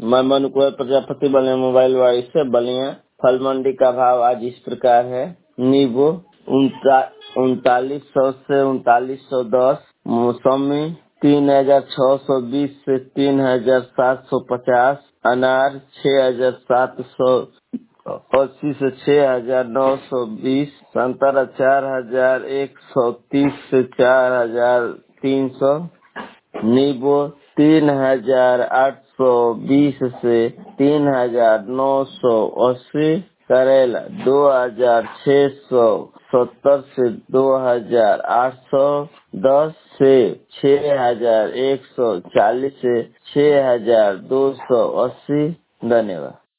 मैं मनु कुंवर प्रजापति बलिया मोबाइल वाड़ी से बलिया। फल मंडी का भाव आज इस प्रकार है। नींबू 3900 से 3910, मौसमी 3620 से 3750, अनार 6780 से 6920, संतरा 4130 से 4300, नींबू 3820 से 3980, करेला 2670 से 2810, से 6140 से 6280। धन्यवाद।